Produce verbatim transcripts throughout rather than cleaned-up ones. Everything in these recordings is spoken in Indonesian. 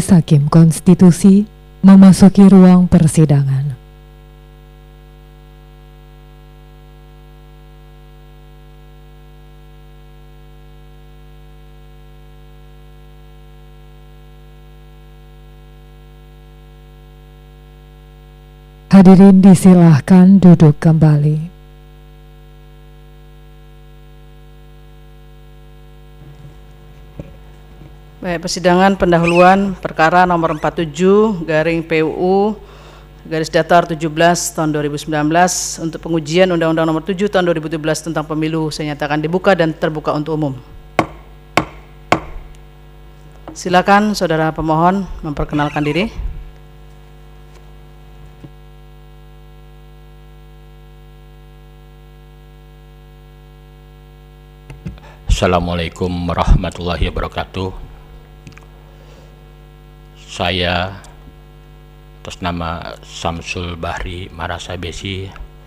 Majelis Hakim Konstitusi memasuki ruang persidangan. Hadirin disilahkan duduk kembali. Baik, persidangan pendahuluan perkara nomor empat puluh tujuh garing P U U garis datar tujuh belas tahun dua ribu sembilan belas untuk pengujian Undang-Undang nomor tujuh tahun dua ribu tujuh belas tentang pemilu saya nyatakan dibuka dan terbuka untuk umum. Silakan saudara pemohon memperkenalkan diri. Assalamualaikum warahmatullahi wabarakatuh. Saya atas nama Samsul Bahri Marasabesi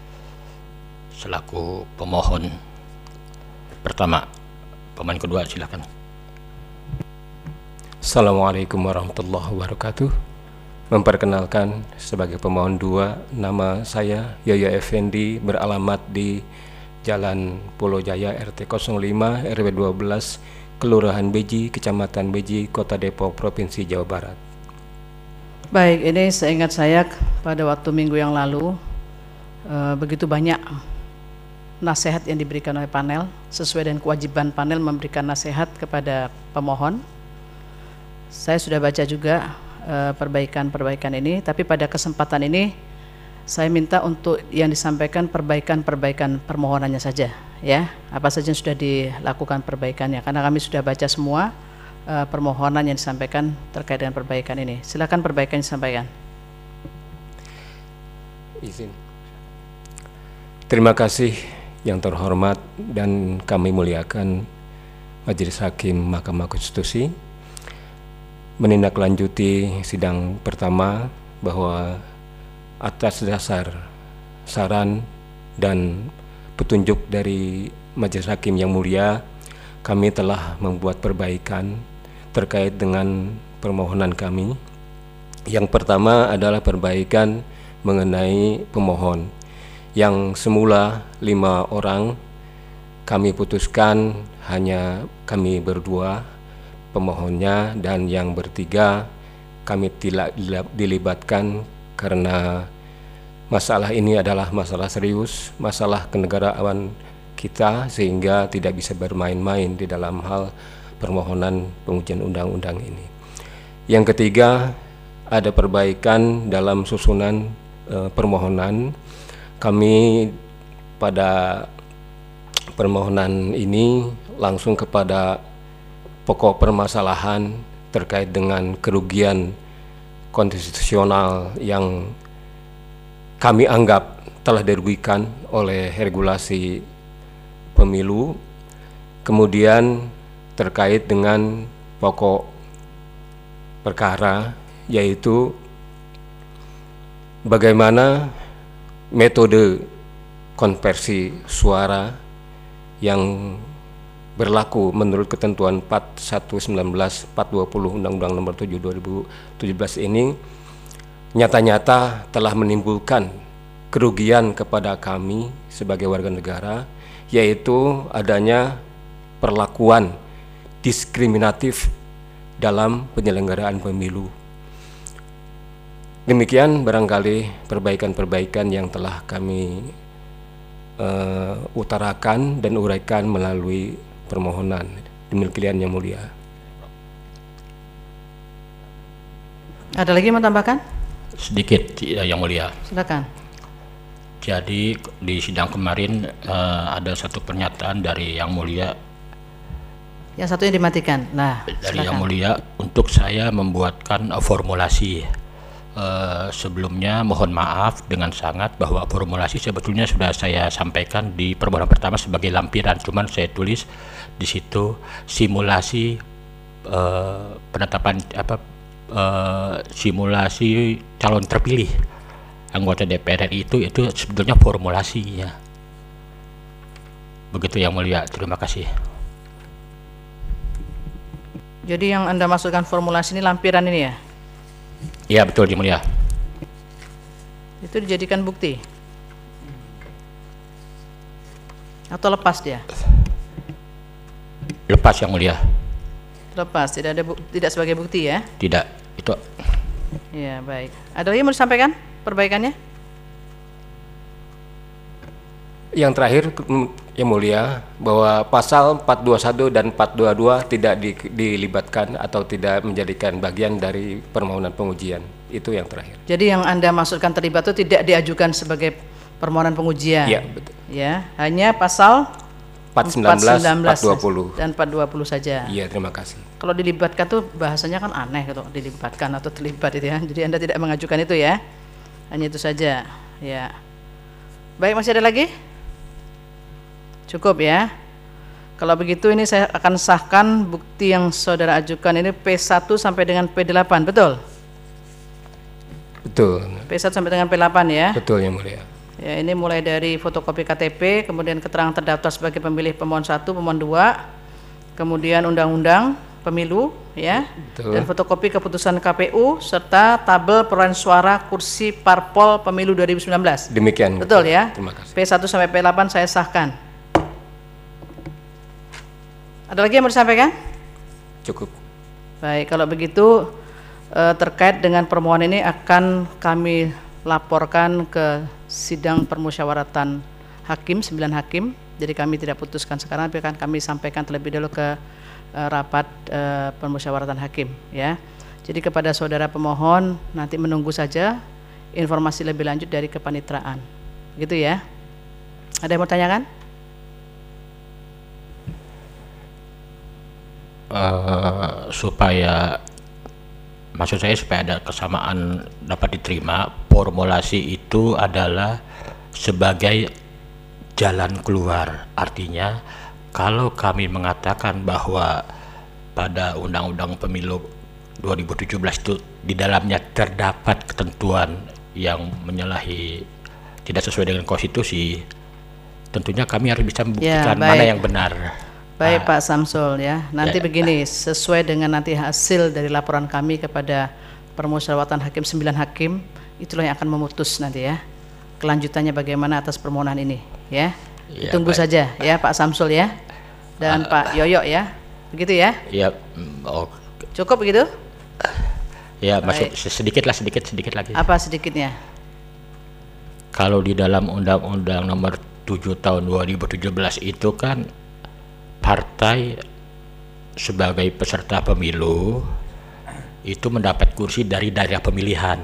selaku pemohon pertama. Pemohon kedua silakan. Assalamualaikum warahmatullahi wabarakatuh. Memperkenalkan sebagai pemohon dua, nama saya Yoyo Effendi, beralamat di Jalan Pulau Jaya R T nol lima R W dua belas Kelurahan Beji, Kecamatan Beji, Kota Depok, Provinsi Jawa Barat. Baik, ini seingat saya pada waktu minggu yang lalu e, begitu banyak nasihat yang diberikan oleh panel sesuai dengan kewajiban panel memberikan nasihat kepada pemohon. Saya sudah baca juga perbaikan-perbaikan ini, tapi pada kesempatan ini saya minta untuk yang disampaikan perbaikan-perbaikan permohonannya saja, ya. Apa saja yang sudah dilakukan perbaikannya, karena kami sudah baca semua uh, permohonan yang disampaikan terkait dengan perbaikan ini. Silakan perbaikan yang disampaikan. Izin. Terima kasih yang terhormat dan kami muliakan Majelis Hakim Mahkamah Konstitusi. Menindaklanjuti sidang pertama bahwa atas dasar saran dan petunjuk dari Majelis Hakim yang mulia, kami telah membuat perbaikan terkait dengan permohonan kami. Yang pertama adalah perbaikan mengenai pemohon. Yang semula lima orang, kami putuskan hanya kami berdua pemohonnya, dan yang bertiga kami tidak dilibatkan karena masalah ini adalah masalah serius, masalah kenegaraan kita, sehingga tidak bisa bermain-main di dalam hal permohonan pengujian undang-undang ini. Yang ketiga, ada perbaikan dalam susunan e, permohonan. Kami pada permohonan ini langsung kepada pokok permasalahan terkait dengan kerugian konstitusional yang kami anggap telah dirugikan oleh regulasi pemilu. Kemudian terkait dengan pokok perkara, yaitu bagaimana metode konversi suara yang berlaku menurut ketentuan empat puluh satu sembilan belas empat ratus dua puluh Undang-Undang Nomor tujuh dua ribu tujuh belas ini nyata-nyata telah menimbulkan kerugian kepada kami sebagai warga negara, yaitu adanya perlakuan diskriminatif dalam penyelenggaraan pemilu. Demikian barangkali perbaikan-perbaikan yang telah kami uh, utarakan dan uraikan melalui permohonan. Demikian yang mulia. Ada lagi mau tambahkan? Sedikit yang mulia. Silakan. Jadi di sidang kemarin uh, ada satu pernyataan dari yang mulia. Yang satunya dimatikan. Nah, dari silakan. yang mulia untuk saya membuatkan uh, formulasi. Uh, sebelumnya mohon maaf dengan sangat bahwa formulasi sebetulnya sudah saya sampaikan di permohonan pertama sebagai lampiran, cuman saya tulis di situ simulasi uh, penetapan apa uh, simulasi calon terpilih anggota D P R R I itu itu sebetulnya formulasinya. Begitu yang mulia, terima kasih. Jadi yang Anda masukkan formulasi ini lampiran ini ya? Iya betul Yang Mulia. Itu dijadikan bukti atau lepas dia? Lepas Yang Mulia. Lepas, tidak ada bu- tidak sebagai bukti ya? Tidak, itu. Ya baik. Ada lagi yang mau disampaikan perbaikannya? Yang terakhir Yang Mulia, bahwa pasal empat dua satu dan empat dua dua tidak di, dilibatkan atau tidak menjadikan bagian dari permohonan pengujian. Itu yang terakhir. Jadi yang Anda maksudkan terlibat itu tidak diajukan sebagai permohonan pengujian. Iya, betul. Ya, hanya pasal empat sembilan belas, empat dua puluh dan empat dua puluh saja. Iya, terima kasih. Kalau dilibatkan tuh bahasanya kan aneh gitu, dilibatkan atau terlibat itu ya. Jadi Anda tidak mengajukan itu ya. Hanya itu saja. Ya. Baik, masih ada lagi? Cukup ya. Kalau begitu ini saya akan sahkan bukti yang saudara ajukan ini P satu sampai dengan P delapan, betul? Betul. P satu sampai dengan P delapan ya. Betul Yang Mulia. Ya, ini mulai dari fotokopi K T P, kemudian keterangan terdaftar sebagai pemilih pemohon satu, pemohon dua, kemudian undang-undang pemilu ya. Betul. Dan fotokopi keputusan K P U serta tabel perolehan suara kursi parpol pemilu dua ribu sembilan belas. Demikian. Betul ya? Terima kasih. P satu sampai P delapan saya sahkan. Ada lagi yang mau disampaikan? Cukup. Baik, kalau begitu eh, terkait dengan permohonan ini akan kami laporkan ke sidang permusyawaratan hakim, sembilan hakim. Jadi kami tidak putuskan sekarang, tapi akan kami sampaikan terlebih dahulu ke eh, rapat eh, permusyawaratan hakim ya. Jadi kepada saudara pemohon nanti menunggu saja informasi lebih lanjut dari kepanitraan. Gitu ya. Ada yang mau tanyakan? Uh, supaya maksud saya supaya ada kesamaan dapat diterima, formulasi itu adalah sebagai jalan keluar. Artinya kalau kami mengatakan bahwa pada Undang-Undang Pemilu dua ribu tujuh belas itu di dalamnya terdapat ketentuan yang menyalahi, tidak sesuai dengan konstitusi, tentunya kami harus bisa membuktikan Ya, mana baik. yang benar. Baik Ah, Pak Samsul ya, nanti Ya. begini, sesuai dengan nanti hasil dari laporan kami kepada permusyawaratan hakim, sembilan hakim, itulah yang akan memutus nanti ya, kelanjutannya bagaimana atas permohonan ini ya. Ya, Tunggu baik. saja ya Pak Samsul ya, dan Pak Yoyo ya, begitu ya, Ya, mm, oh, cukup begitu? ya masuk Baik. sedikit lah, sedikit sedikit lagi. Apa sedikitnya? Kalau di dalam Undang-Undang Nomor tujuh Tahun dua ribu tujuh belas itu kan partai sebagai peserta pemilu itu mendapat kursi dari daerah pemilihan.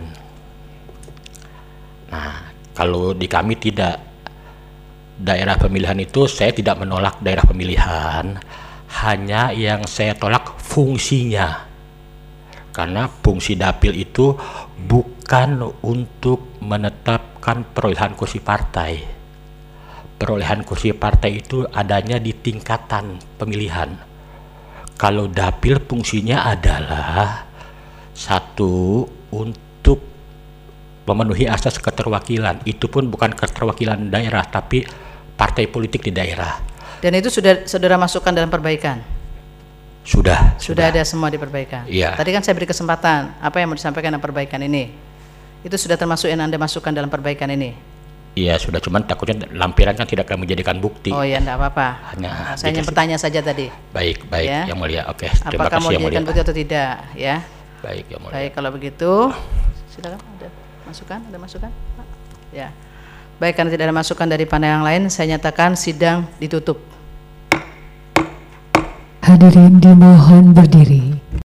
Nah, kalau di kami tidak, daerah pemilihan itu saya tidak menolak daerah pemilihan, hanya yang saya tolak fungsinya. Karena fungsi dapil itu bukan untuk menetapkan perolehan kursi partai. Perolehan kursi partai itu adanya di tingkatan pemilihan. Kalau dapil fungsinya adalah satu, untuk memenuhi asas keterwakilan. Itu pun bukan keterwakilan daerah, tapi partai politik di daerah. Dan itu sudah saudara masukkan dalam perbaikan? Sudah. Sudah ada semua di perbaikan? Iya. Tadi kan saya beri kesempatan, apa yang mau disampaikan dalam perbaikan ini? Itu sudah termasuk yang Anda masukkan dalam perbaikan ini? Iya sudah, cuman takutnya lampiran kan tidak akan menjadikan bukti. Oh ya, enggak apa-apa. Hanya Nah, saya hanya dikasih- bertanya saja tadi. Baik, baik, Ya. Yang Mulia. Oke, terima Apakah mau kasih Yang Mulia. dijadikan bukti atau tidak, ya? Baik, Yang Mulia. Baik, kalau begitu, silakan. Ada masukan? Ada masukan? Pak? Ya. Baik, karena tidak ada masukan dari panel yang lain, saya nyatakan sidang ditutup. Hadirin dimohon berdiri.